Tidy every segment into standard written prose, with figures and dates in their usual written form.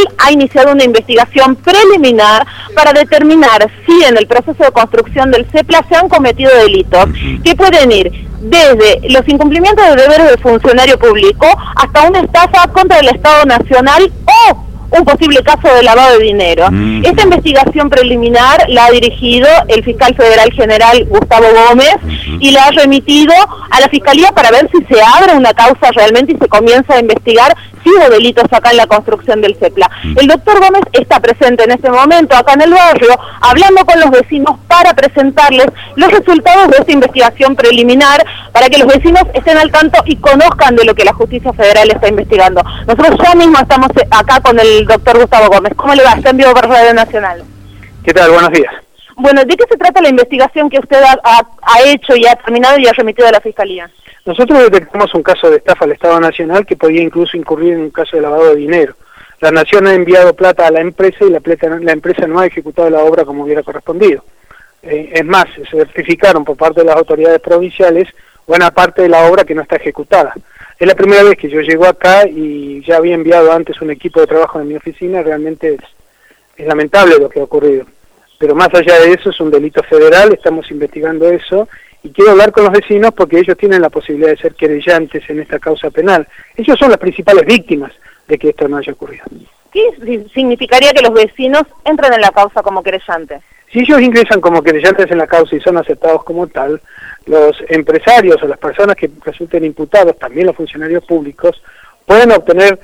ha iniciado una investigación preliminar para determinar si en el proceso de construcción del CEPLA se han cometido delitos que pueden ir desde los incumplimientos de deberes del funcionario público hasta una estafa contra el Estado Nacional o un posible caso de lavado de dinero. Esta investigación preliminar la ha dirigido el fiscal federal general Gustavo Gómez y la ha remitido a la Fiscalía para ver si se abre una causa realmente y se comienza a investigar si hubo delitos acá en la construcción del CEPLA. El doctor Gómez está presente en este momento acá en el barrio, hablando con los vecinos para presentarles los resultados de esta investigación preliminar, para que los vecinos estén al tanto y conozcan de lo que la justicia federal está investigando. Nosotros ya mismo estamos acá con el doctor Gustavo Gómez. ¿Cómo le va? Está en vivo por Radio Nacional. ¿Qué tal? Buenos días. Bueno, ¿de qué se trata la investigación que usted ha hecho y ha terminado y ha remitido a la Fiscalía? Nosotros detectamos un caso de estafa al Estado Nacional que podía incluso incurrir en un caso de lavado de dinero. La Nación ha enviado plata a la empresa y la empresa no ha ejecutado la obra como hubiera correspondido. Es más, se certificaron por parte de las autoridades provinciales buena parte de la obra que no está ejecutada. Es la primera vez que yo llego acá y ya había enviado antes un equipo de trabajo en mi oficina. Realmente es lamentable lo que ha ocurrido. Pero más allá de eso es un delito federal, estamos investigando eso y quiero hablar con los vecinos porque ellos tienen la posibilidad de ser querellantes en esta causa penal. Ellos son las principales víctimas de que esto no haya ocurrido. ¿Qué significaría que los vecinos entren en la causa como querellantes? Si ellos ingresan como querellantes en la causa y son aceptados como tal, los empresarios o las personas que resulten imputados, también los funcionarios públicos, pueden obtener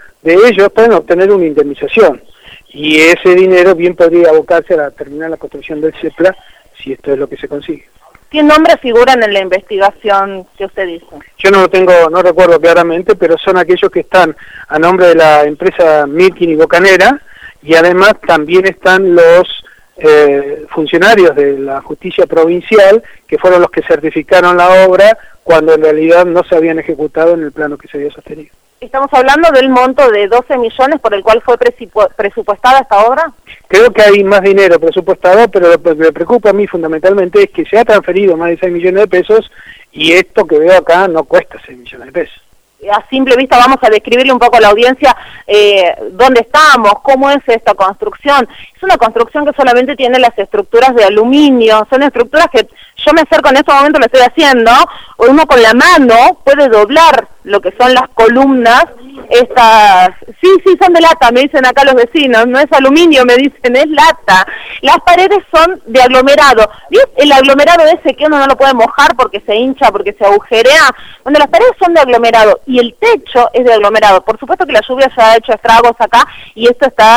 una indemnización. Y ese dinero bien podría abocarse a terminar la construcción del CEPLA, si esto es lo que se consigue. ¿Qué nombres figuran en la investigación que usted dice? Yo no recuerdo claramente, pero son aquellos que están a nombre de la empresa Milkin y Bocanera, y además también están los funcionarios de la justicia provincial, que fueron los que certificaron la obra cuando en realidad no se habían ejecutado en el plano que se había sostenido. ¿Estamos hablando del monto de 12 millones por el cual fue presupuestada esta obra? Creo que hay más dinero presupuestado, pero lo que me preocupa a mí fundamentalmente es que se ha transferido más de 6 millones de pesos y esto que veo acá no cuesta 6 millones de pesos. A simple vista vamos a describirle un poco a la audiencia dónde estamos, cómo es esta construcción. Es una construcción que solamente tiene las estructuras de aluminio, son estructuras que yo me acerco en este momento, lo estoy haciendo, uno con la mano puede doblar lo que son las columnas, estas, sí, son de lata, me dicen acá los vecinos, no es aluminio, me dicen, es lata. Las paredes son de aglomerado, ¿ves? El aglomerado ese que uno no lo puede mojar porque se hincha, porque se agujerea, bueno, las paredes son de aglomerado y el techo es de aglomerado. Por supuesto que la lluvia ya ha hecho estragos acá y esto está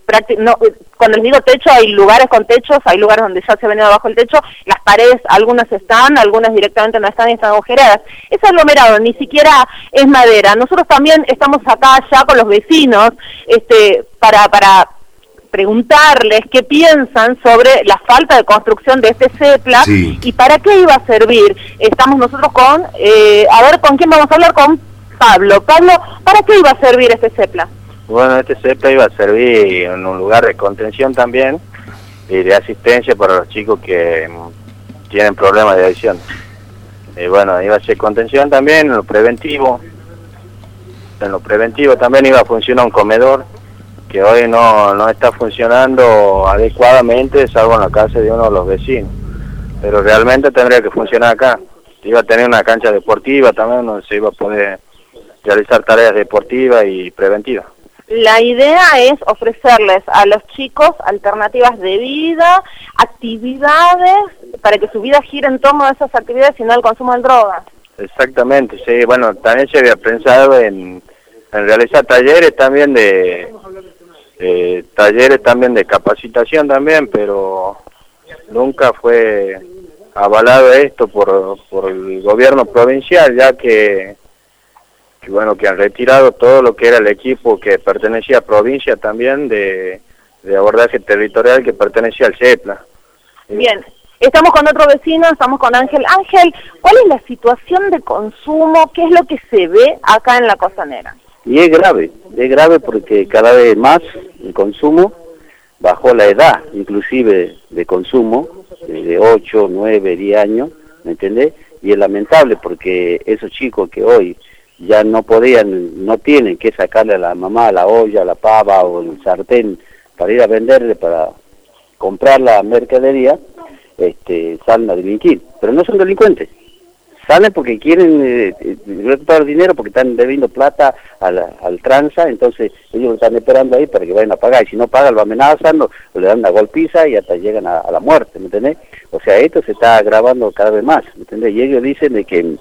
cuando les digo techo, hay lugares con techos, hay lugares donde ya se ha venido abajo el techo, las paredes, algunas están, algunas directamente no están y están agujereadas. Es aglomerado, ni siquiera es madera. Nosotros también estamos acá ya con los vecinos para preguntarles qué piensan sobre la falta de construcción de este CEPLA y para qué iba a servir. Estamos nosotros con, a ver, ¿con quién vamos a hablar? Con Pablo. Pablo, ¿para qué iba a servir este CEPLA? Bueno, este CEPLA iba a servir en un lugar de contención también y de asistencia para los chicos que tienen problemas de adicción. Bueno, iba a ser contención también en lo preventivo. En lo preventivo también iba a funcionar un comedor que hoy no está funcionando adecuadamente, salvo en la casa de uno de los vecinos. Pero realmente tendría que funcionar acá. Iba a tener una cancha deportiva también donde se iba a poder realizar tareas deportivas y preventivas. La idea es ofrecerles a los chicos alternativas de vida, actividades, para que su vida gire en torno a esas actividades y no al consumo de drogas. Exactamente, sí. Bueno, también se había pensado en realizar talleres también de capacitación también, pero nunca fue avalado esto por el gobierno provincial, ya que han retirado todo lo que era el equipo que pertenecía a provincia también de abordaje territorial que pertenecía al CEPLA. Bien, estamos con otro vecino, estamos con Ángel. Ángel, ¿cuál es la situación de consumo? ¿Qué es lo que se ve acá en la Costanera? Y es grave porque cada vez más el consumo bajó la edad, inclusive de consumo, de 8, 9, 10 años, ¿me entendés? Y es lamentable porque esos chicos que hoy ya no tienen que sacarle a la mamá la olla, la pava o el sartén para ir a venderle, para comprar la mercadería, salen a delinquir. Pero no son delincuentes, salen porque quieren recuperar dinero, porque están debiendo plata al tranza, entonces ellos lo están esperando ahí para que vayan a pagar, y si no pagan lo amenazan, o le dan una golpiza y hasta llegan a la muerte, ¿me entendés? O sea, esto se está agravando cada vez más, ¿me entendés? Y ellos dicen de que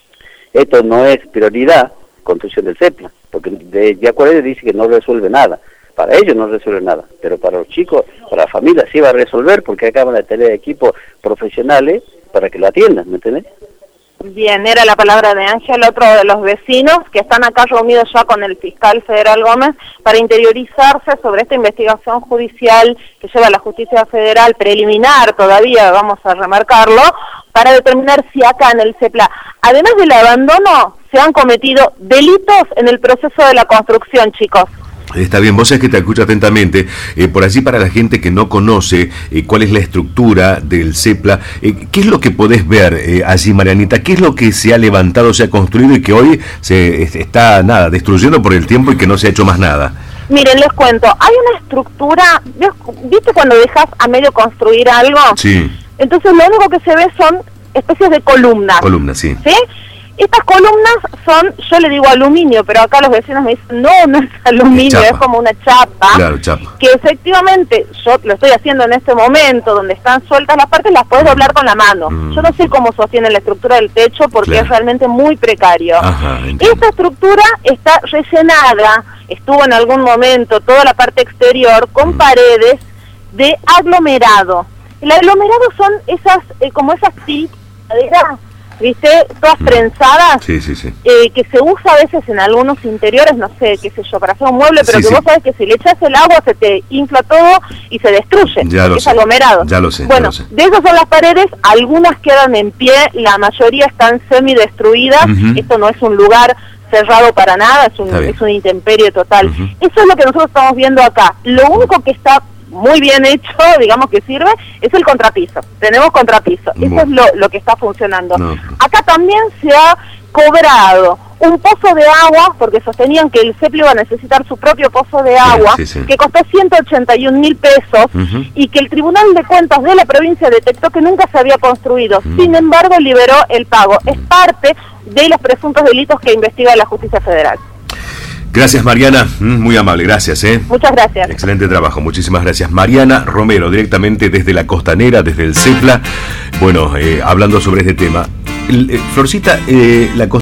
esto no es prioridad, construcción del CEPLA, porque de acuerdo dice que no resuelve nada. Para ellos no resuelve nada, pero para los chicos, para la familia sí va a resolver, porque acaban de tener equipos profesionales para que lo atiendan, ¿me entendés? Bien, era la palabra de Ángel, otro de los vecinos que están acá reunidos ya con el fiscal Federal Gómez para interiorizarse sobre esta investigación judicial que lleva la Justicia Federal, preliminar todavía, vamos a remarcarlo, para determinar si acá en el CEPLA, además del abandono, se han cometido delitos en el proceso de la construcción, chicos. Está bien, vos sabés que te escucho atentamente. Por allí, para la gente que no conoce cuál es la estructura del CEPLA, ¿qué es lo que podés ver allí, Marianita? ¿Qué es lo que se ha levantado, se ha construido y que hoy se está, destruyendo por el tiempo y que no se ha hecho más nada? Miren, les cuento, hay una estructura, ¿viste cuando dejas a medio construir algo? Sí. Entonces lo único que se ve son especies de columnas. Columnas, sí. ¿Sí? Estas columnas son, yo le digo aluminio, pero acá los vecinos me dicen, no es aluminio, es como una chapa. Claro, chapa. Que efectivamente, yo lo estoy haciendo en este momento, donde están sueltas las partes, las puedes doblar con la mano. Yo no sé cómo sostiene la estructura del techo, porque es realmente muy precario. Ajá, esta estructura está rellenada, estuvo en algún momento, toda la parte exterior, con paredes de aglomerado. El aglomerado son esas, como esas tiraderas, ¿viste? Todas prensadas, sí. Que se usa a veces en algunos interiores, no sé, qué sé yo, para hacer un mueble, pero vos sabés que si le echas el agua se te infla todo y se destruye, es aglomerado. Ya lo sé. Bueno, de esas son las paredes, algunas quedan en pie, la mayoría están semidestruidas, esto no es un lugar cerrado para nada, es un intemperie total. Eso es lo que nosotros estamos viendo acá. Lo único que está muy bien hecho, digamos que sirve, es el contrapiso. Tenemos contrapiso. Eso es lo que está funcionando. Acá también se ha cobrado un pozo de agua, porque sostenían que el CEPLA iba a necesitar su propio pozo de agua, que costó 181.000 pesos, y que el Tribunal de Cuentas de la provincia detectó que nunca se había construido. Sin embargo, liberó el pago. Es parte de los presuntos delitos que investiga la Justicia Federal. Gracias, Mariana, muy amable, gracias. Muchas gracias. Excelente trabajo, muchísimas gracias. Mariana Romero, directamente desde la Costanera, desde el CEPLA, bueno, hablando sobre este tema. Florcita, la